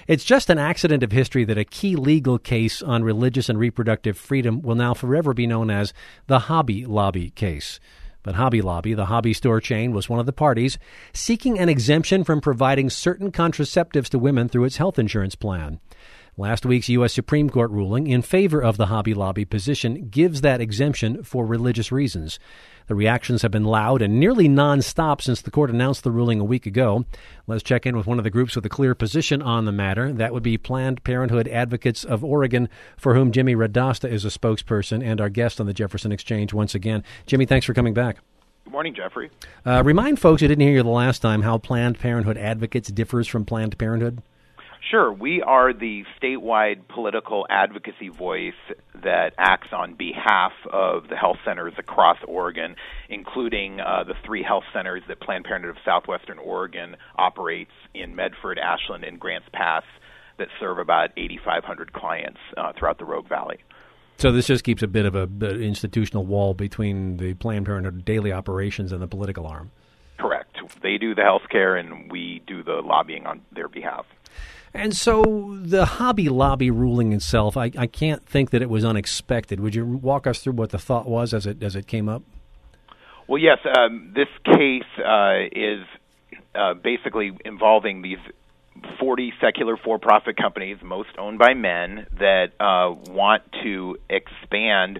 It's just an accident of history that a key legal case on religious and reproductive freedom will now forever be known as the Hobby Lobby case. But Hobby Lobby, the hobby store chain, was one of the parties seeking an exemption from providing certain contraceptives to women through its health insurance plan. Last week's U.S. Supreme Court ruling in favor of the Hobby Lobby position gives that exemption for religious reasons. The reactions have been loud and nearly nonstop since the court announced the ruling a week ago. Let's check in with one of the groups with a clear position on the matter. That would be Planned Parenthood Advocates of Oregon, for whom Jimmy Radosta is a spokesperson and our guest on the Jefferson Exchange once again. Jimmy, thanks for coming back. Good morning, Jeffrey. Remind folks who didn't hear you the last time how Planned Parenthood Advocates differs from Planned Parenthood. Sure. We are the statewide political advocacy voice that acts on behalf of the health centers across Oregon, including the 3 health centers that Planned Parenthood of Southwestern Oregon operates in Medford, Ashland, and Grants Pass that serve about 8,500 clients throughout the Rogue Valley. So this just keeps a bit of an institutional wall between the Planned Parenthood daily operations and the political arm. Correct. They do the health care, and we do the lobbying on their behalf. And so the Hobby Lobby ruling itself, I can't think that it was unexpected. Would you walk us through what the thought was as it came up? Well, yes. This case is basically involving these 40 secular for-profit companies, most owned by men, that want to expand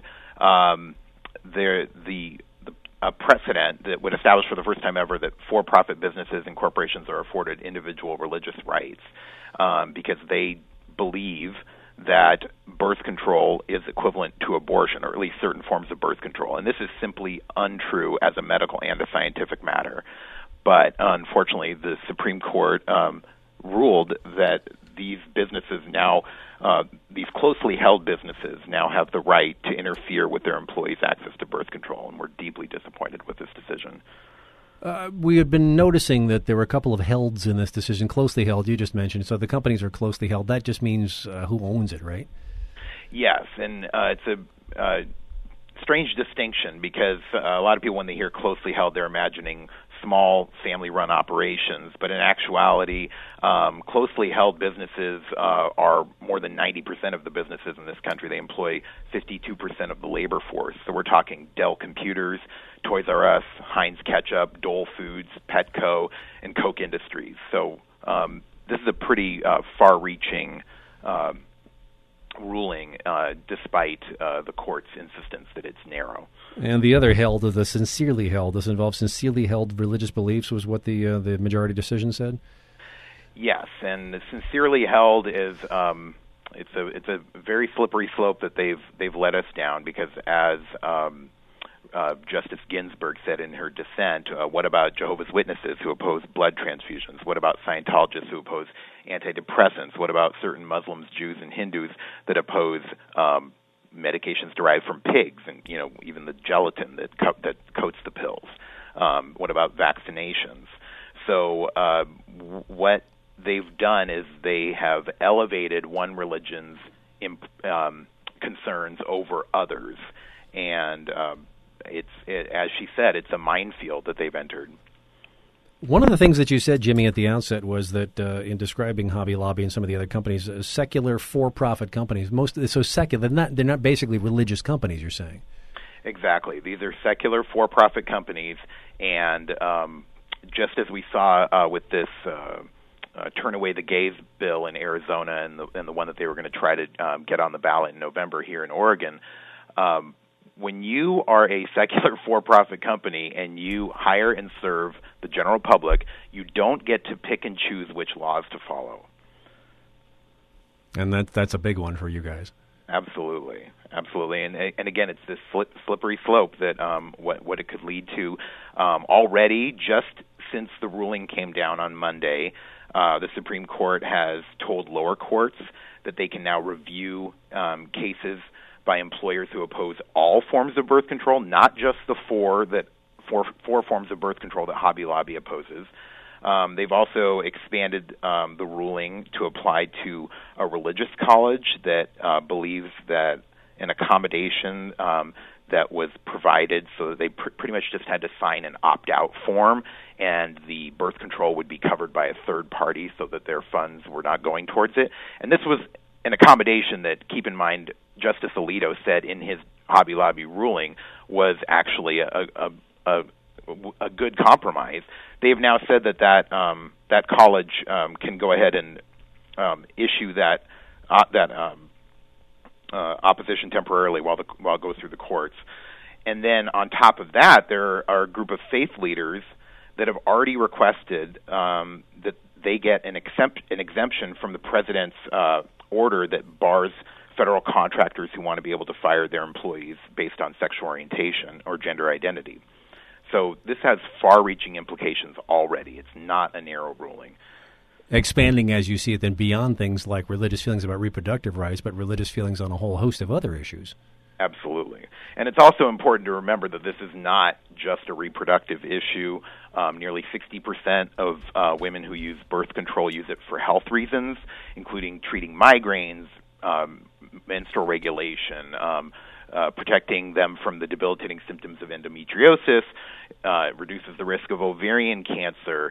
the precedent that would establish for the first time ever that for-profit businesses and corporations are afforded individual religious rights because they believe that birth control is equivalent to abortion, or at least certain forms of birth control. And this is simply untrue as a medical and a scientific matter. But unfortunately, the Supreme Court ruled that these businesses now, these closely held businesses now have the right to interfere with their employees' access to birth control, and we're deeply disappointed with this decision. We had been noticing that there were a couple of helds in this decision, closely held, you just mentioned. So the companies are closely held. That just means who owns it, right? Yes, and it's a strange distinction because a lot of people, when they hear closely held, they're imagining small family-run operations, but in actuality, closely held businesses are more than 90% of the businesses in this country. They employ 52% of the labor force. So we're talking Dell Computers, Toys R Us, Heinz Ketchup, Dole Foods, Petco, and Koch Industries. So this is a pretty far-reaching ruling, despite the court's insistence that it's narrow. And the other held, the sincerely held, this involves sincerely held religious beliefs, was what the majority decision said? Yes, and the sincerely held is it's a very slippery slope that they've led us down because as Justice Ginsburg said in her dissent, what about Jehovah's Witnesses who oppose blood transfusions? What about Scientologists who oppose antidepressants? What about certain Muslims, Jews, and Hindus that oppose medications derived from pigs and even the gelatin that coats the pills? What about vaccinations? So what they've done is they have elevated one religion's concerns over others, and as she said, it's a minefield that they've entered. One of the things that you said, Jimmy, at the outset was that in describing Hobby Lobby and some of the other companies, secular for-profit companies, so secular, they're not basically religious companies, you're saying. Exactly. These are secular for-profit companies, and just as we saw with this Turn Away the Gays bill in Arizona and the one that they were going to try to get on the ballot in November here in Oregon, when you are a secular for-profit company and you hire and serve the general public, you don't get to pick and choose which laws to follow. And that's a big one for you guys. Absolutely. And again, it's this slippery slope that what it could lead to. Already, just since the ruling came down on Monday, the Supreme Court has told lower courts that they can now review cases by employers who oppose all forms of birth control, not just the four forms of birth control that Hobby Lobby opposes. They've also expanded the ruling to apply to a religious college that believes that an accommodation that was provided, so that they pretty much just had to sign an opt-out form, and the birth control would be covered by a third party so that their funds were not going towards it. And this was an accommodation that, keep in mind, Justice Alito said in his Hobby Lobby ruling was actually a good compromise. They have now said that college can go ahead and issue that opposition temporarily while it goes through the courts. And then on top of that, there are a group of faith leaders that have already requested that they get an exemption from the president's order that bars federal contractors who want to be able to fire their employees based on sexual orientation or gender identity. So this has far-reaching implications already. It's not a narrow ruling. Expanding, as you see it, then beyond things like religious feelings about reproductive rights, but religious feelings on a whole host of other issues. Absolutely. And it's also important to remember that this is not just a reproductive issue. Nearly 60% of women who use birth control use it for health reasons, including treating migraines, menstrual regulation, protecting them from the debilitating symptoms of endometriosis, reduces the risk of ovarian cancer,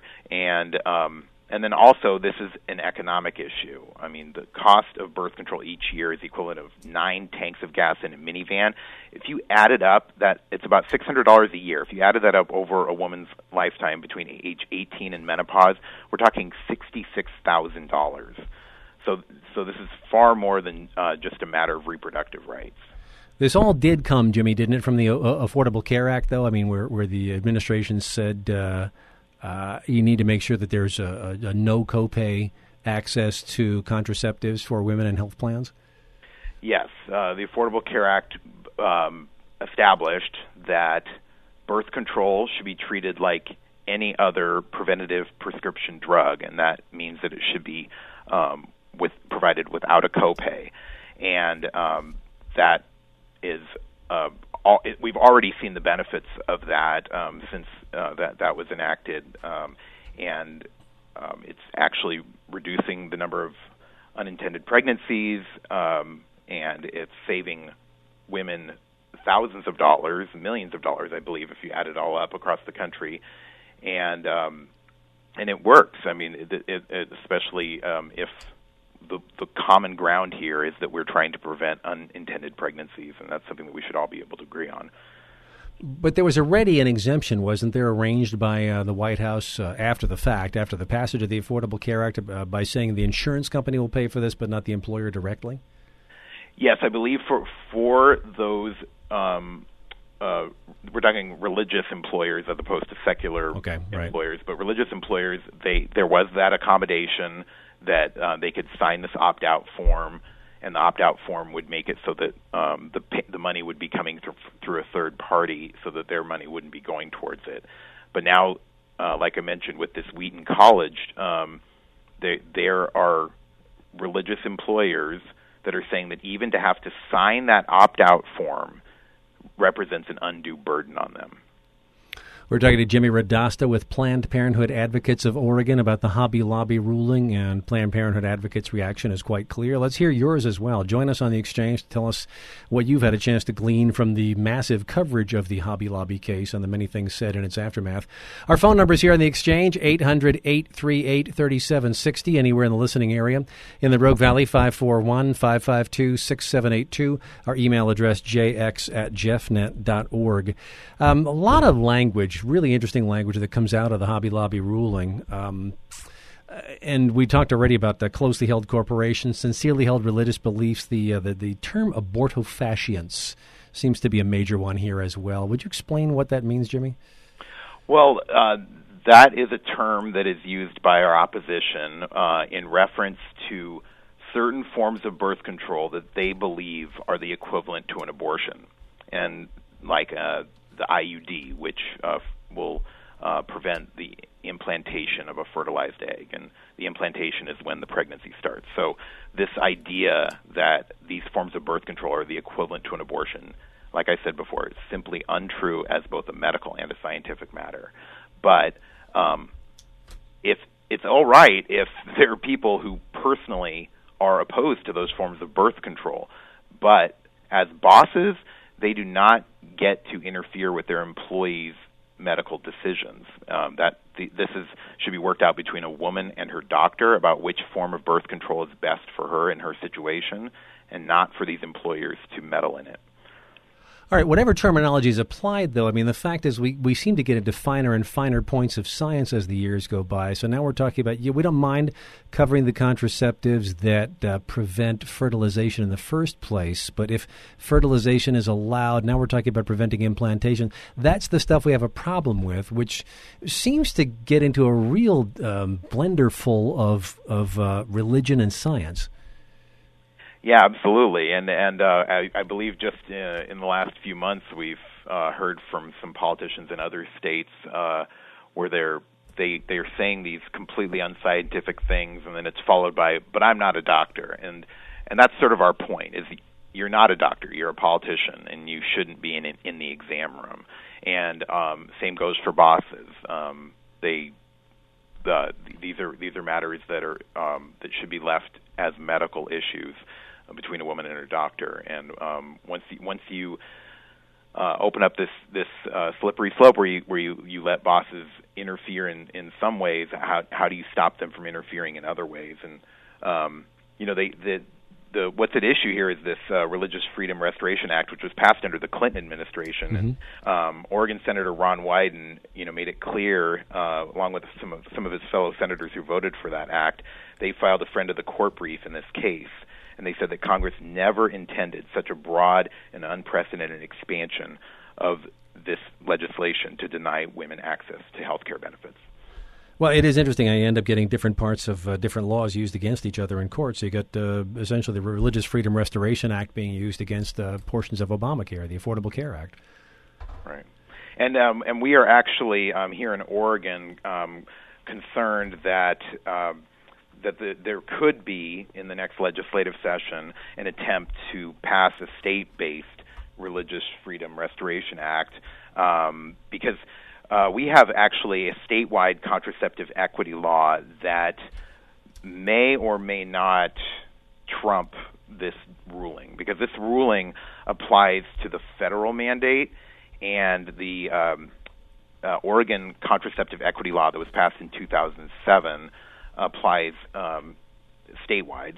and then also this is an economic issue. I mean, the cost of birth control each year is equivalent of 9 tanks of gas in a minivan. If you add it up, that it's about $600 a year. If you added that up over a woman's lifetime between age 18 and menopause, we're talking $66,000. So this is far more than just a matter of reproductive rights. This all did come, Jimmy, didn't it, from the Affordable Care Act, though? I mean, where the administration said you need to make sure that there's a no copay access to contraceptives for women in health plans? Yes. The Affordable Care Act established that birth control should be treated like any other preventative prescription drug, and that means that it should be provided without a copay. And that is we've already seen the benefits of that since that was enacted, and it's actually reducing the number of unintended pregnancies, and it's saving women thousands of dollars, millions of dollars, I believe, if you add it all up across the country, and it works. I mean, especially if the common ground here is that we're trying to prevent unintended pregnancies, and that's something that we should all be able to agree on. But there was already an exemption, wasn't there, arranged by the White House after the fact, after the passage of the Affordable Care Act, by saying the insurance company will pay for this, but not the employer directly? Yes, I believe for those, we're talking religious employers as opposed to secular employers, but religious employers, there was that accommodation that they could sign this opt-out form, and the opt-out form would make it so that the money would be coming through a third party, so that their money wouldn't be going towards it. But now, like I mentioned with this Wheaton College, there are religious employers that are saying that even to have to sign that opt-out form represents an undue burden on them. We're talking to Jimmy Radasta with Planned Parenthood Advocates of Oregon about the Hobby Lobby ruling, and Planned Parenthood Advocates' reaction is quite clear. Let's hear yours as well. Join us on the exchange to tell us what you've had a chance to glean from the massive coverage of the Hobby Lobby case and the many things said in its aftermath. Our phone numbers here on the exchange, 800-838-3760, anywhere in the listening area. In the Rogue Valley, 541-552-6782. Our email address, jx@jeffnet.org. A lot of language, really interesting language that comes out of the Hobby Lobby ruling. And we talked already about the closely held corporations, sincerely held religious beliefs. The term abortifacient seems to be a major one here as well. Would you explain what that means, Jimmy? Well, that is a term that is used by our opposition in reference to certain forms of birth control that they believe are the equivalent to an abortion, and like the IUD, which will prevent the implantation of a fertilized egg, and the implantation is when the pregnancy starts. So this idea that these forms of birth control are the equivalent to an abortion, like I said before, is simply untrue as both a medical and a scientific matter. But if it's all right if there are people who personally are opposed to those forms of birth control, but as bosses, they do not get to interfere with their employees' medical decisions. Should be worked out between a woman and her doctor about which form of birth control is best for her in her situation, and not for these employers to meddle in it. All right, whatever terminology is applied, though, I mean, the fact is we seem to get into finer and finer points of science as the years go by. So now we're talking about, we don't mind covering the contraceptives that prevent fertilization in the first place, but if fertilization is allowed, now we're talking about preventing implantation. That's the stuff we have a problem with, which seems to get into a real blender full of religion and science. Yeah, absolutely, and I believe just in the last few months we've heard from some politicians in other states where they're saying these completely unscientific things, and then it's followed by, "But I'm not a doctor," and that's sort of our point: is you're not a doctor, you're a politician, and you shouldn't be in the exam room. And same goes for bosses. These are matters that are that should be left as medical issues between a woman and her doctor. And once you open up this slippery slope where you let bosses interfere in some ways, how do you stop them from interfering in other ways? And what's at issue here is this Religious Freedom Restoration Act, which was passed under the Clinton administration. Mm-hmm. And Oregon Senator Ron Wyden, made it clear, along with some of his fellow senators who voted for that act, they filed a friend of the court brief in this case. And they said that Congress never intended such a broad and unprecedented expansion of this legislation to deny women access to health care benefits. Well, it is interesting. I end up getting different parts of different laws used against each other in court. So you got essentially the Religious Freedom Restoration Act being used against portions of Obamacare, the Affordable Care Act. Right. And we are actually here in Oregon concerned that there could be, in the next legislative session, an attempt to pass a state-based Religious Freedom Restoration Act because we have actually a statewide contraceptive equity law that may or may not trump this ruling, because this ruling applies to the federal mandate, and the Oregon contraceptive equity law that was passed in 2007 applies statewide.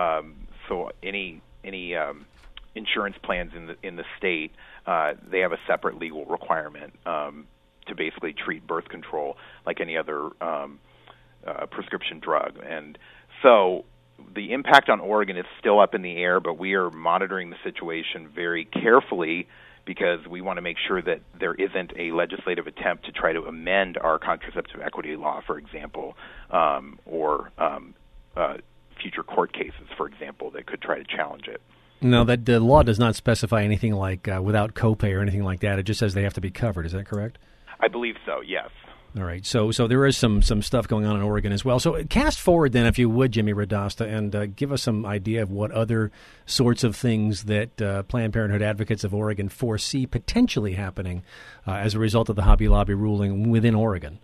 So any insurance plans in the state, they have a separate legal requirement to basically treat birth control like any other prescription drug. And so the impact on Oregon is still up in the air, but we are monitoring the situation very carefully because we want to make sure that there isn't a legislative attempt to try to amend our contraceptive equity law, for example, or future court cases, for example, that could try to challenge it. No, that the law does not specify anything like without copay or anything like that. It just says they have to be covered. Is that correct? I believe so, yes. All right. So there is some stuff going on in Oregon as well. So cast forward then, if you would, Jimmy Radosta, and give us some idea of what other sorts of things that Planned Parenthood advocates of Oregon foresee potentially happening as a result of the Hobby Lobby ruling within Oregon.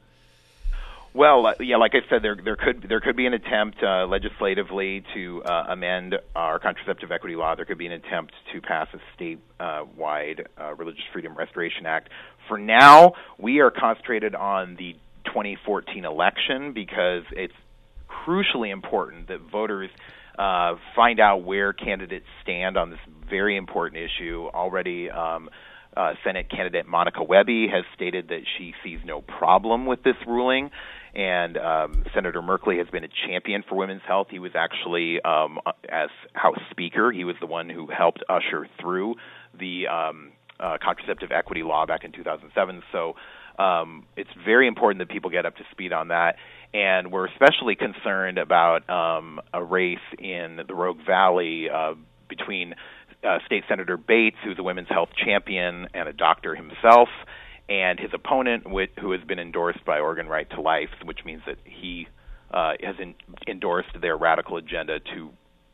Well, like I said, there could be an attempt legislatively to amend our contraceptive equity law. There could be an attempt to pass a statewide Religious Freedom Restoration Act. For now, we are concentrated on the 2014 election because it's crucially important that voters find out where candidates stand on this very important issue. Already, Senate candidate Monica Webby has stated that she sees no problem with this ruling. And Senator Merkley has been a champion for women's health. He was actually, as House Speaker, he was the one who helped usher through the contraceptive equity law back in 2007. So it's very important that people get up to speed on that. And we're especially concerned about a race in the Rogue Valley between State Senator Bates, who's a women's health champion and a doctor himself, and his opponent, who has been endorsed by Oregon Right to Life, which means that he has endorsed their radical agenda to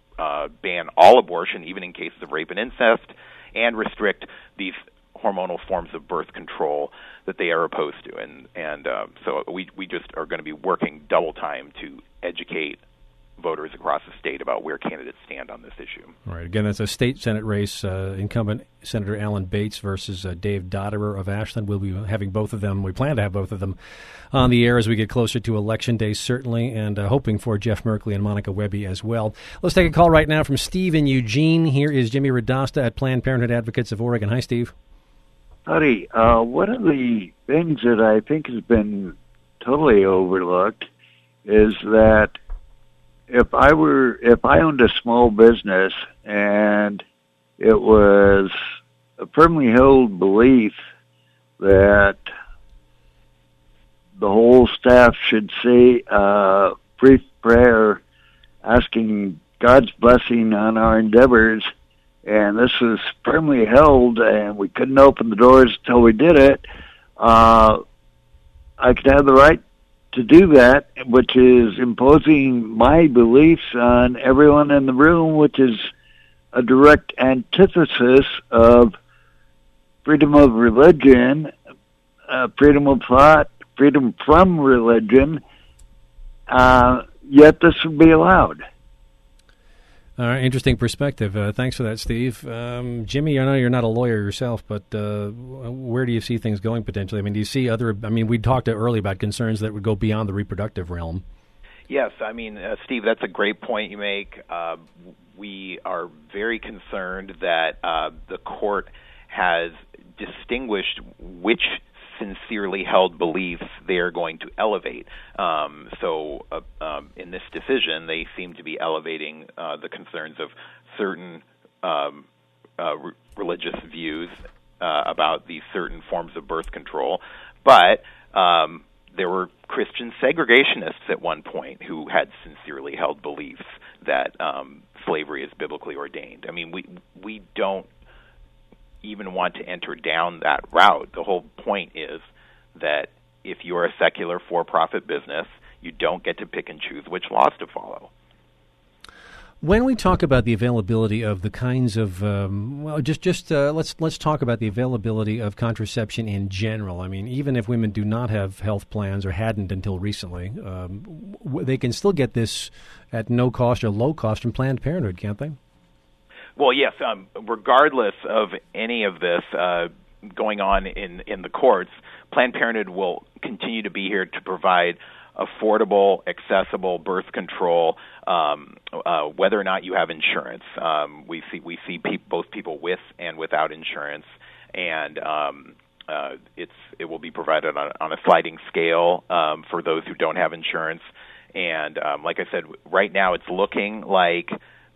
ban all abortion, even in cases of rape and incest, and restrict these hormonal forms of birth control that they are opposed to. And so we just are going to be working double time to educate voters across the state about where candidates stand on this issue. All right. Again, that's a state Senate race. Incumbent Senator Alan Bates versus Dave Dotterer of Ashland. We'll be having both of them. We plan to have both of them on the air as we get closer to Election Day, certainly, and hoping for Jeff Merkley and Monica Webby as well. Let's take a call right now from Steve in Eugene. Here is Jimmy Radosta at Planned Parenthood Advocates of Oregon. Hi, Steve. Howdy. One of the things that I think has been totally overlooked is that if I owned a small business and it was a firmly held belief that the whole staff should say a brief prayer asking God's blessing on our endeavors, and this was firmly held and we couldn't open the doors until we did it, I could have the right to do that, which is imposing my beliefs on everyone in the room, which is a direct antithesis of freedom of religion, freedom of thought, freedom from religion, yet this would be allowed. Interesting perspective. Thanks for that, Steve. Jimmy, I know you're not a lawyer yourself, but where do you see things going potentially? I mean, do you see other... I mean, we talked earlier about concerns that would go beyond the reproductive realm. Yes, I mean, Steve, that's a great point you make. We are very concerned that the court has distinguished which sincerely held beliefs they are going to elevate. So in this decision, they seem to be elevating the concerns of certain religious views about these certain forms of birth control. But there were Christian segregationists at one point who had sincerely held beliefs that slavery is biblically ordained. I mean, we don't even want to enter down that route. The whole point is that if you're a secular for-profit business, you don't get to pick and choose which laws to follow. When we talk about the availability of the kinds of, let's talk about the availability of contraception in general. I mean, even if women do not have health plans or hadn't until recently, they can still get this at no cost or low cost from Planned Parenthood, can't they? Well, yes. Regardless of any of this going on in the courts, Planned Parenthood will continue to be here to provide affordable, accessible birth control, whether or not you have insurance. We see both people with and without insurance, and it will be provided on a sliding scale for those who don't have insurance. And like I said, right now it's looking like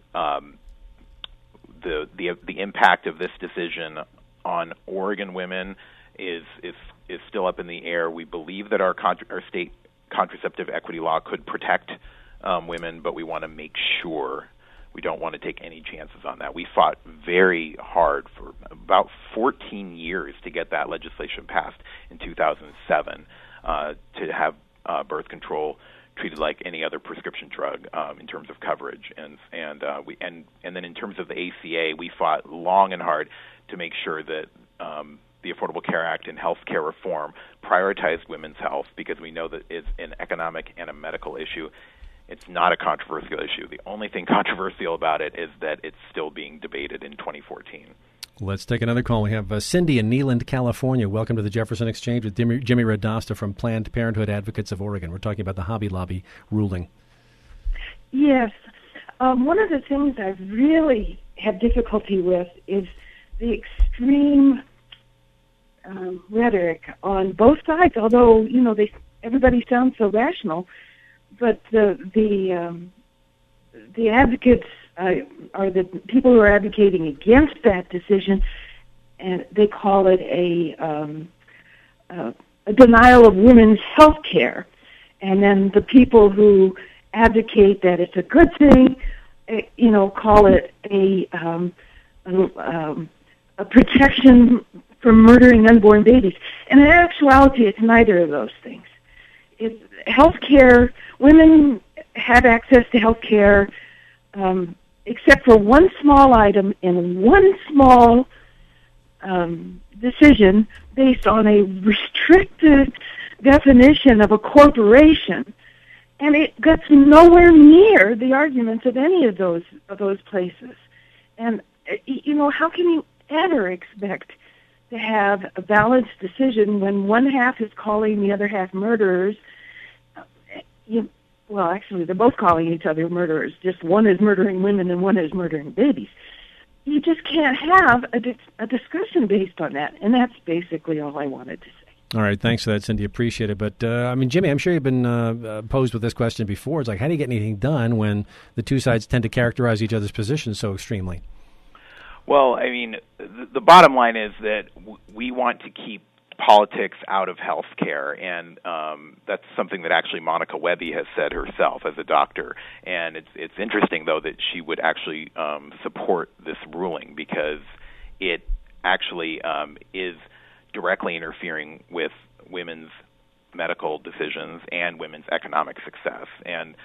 the impact of this decision on Oregon women is still up in the air. We believe that our state contraceptive equity law could protect women, but we want to make sure. We don't want to take any chances on that. We fought very hard for about 14 years to get that legislation passed in 2007 to have birth control treated like any other prescription drug in terms of coverage, and then in terms of the ACA, we fought long and hard to make sure that the Affordable Care Act and health care reform prioritized women's health, because we know that it's an economic and a medical issue. It's not a controversial issue. The only thing controversial about it is that it's still being debated in 2014. Let's take another call. We have Cindy in Neeland, California. Welcome to the Jefferson Exchange with Jimmy Radosta from Planned Parenthood Advocates of Oregon. We're talking about the Hobby Lobby ruling. Yes. One of the things I really have difficulty with is the extreme rhetoric on both sides, although, everybody sounds so rational, but the advocates are the people who are advocating against that decision, and they call it a denial of women's health care. And then the people who advocate that it's a good thing, call it a protection from murdering unborn babies. And in actuality, it's neither of those things. It's health care. Women have access to health care, except for one small item in one small decision based on a restricted definition of a corporation. And it gets nowhere near the arguments of any of those places. And, how can you ever expect to have a balanced decision when one half is calling the other half murderers? Well, actually, they're both calling each other murderers. Just one is murdering women and one is murdering babies. You just can't have a discussion based on that. And that's basically all I wanted to say. All right, thanks for that, Cindy. Appreciate it. But, Jimmy, I'm sure you've been posed with this question before. It's like, how do you get anything done when the two sides tend to characterize each other's positions so extremely? Well, the bottom line is that we want to keep politics out of health care, and that's something that actually Monica Webby has said herself as a doctor. And it's interesting, though, that she would actually support this ruling because it actually is directly interfering with women's medical decisions and women's economic success. And,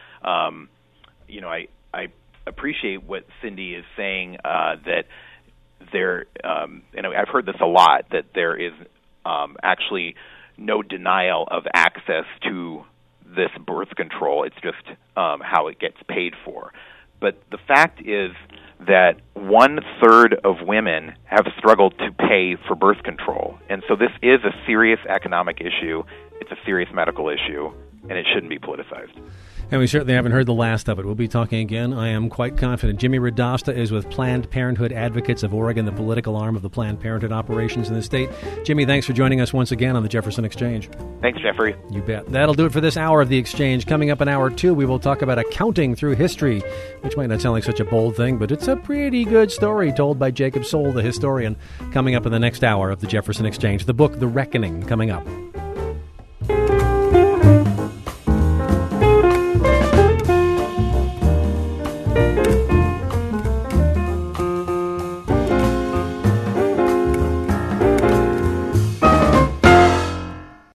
I appreciate what Cindy is saying, that there, I've heard this a lot, that there is actually no denial of access to this birth control. It's just how it gets paid for. But the fact is that 1/3 of women have struggled to pay for birth control. And so this is a serious economic issue. It's a serious medical issue, and it shouldn't be politicized. And we certainly haven't heard the last of it. We'll be talking again, I am quite confident. Jimmy Radosta is with Planned Parenthood Advocates of Oregon, the political arm of the Planned Parenthood operations in the state. Jimmy, thanks for joining us once again on the Jefferson Exchange. Thanks, Jeffrey. You bet. That'll do it for this hour of the Exchange. Coming up in hour 2, we will talk about accounting through history, which might not sound like such a bold thing, but it's a pretty good story told by Jacob Soul, the historian, coming up in the next hour of the Jefferson Exchange. The book, The Reckoning, coming up.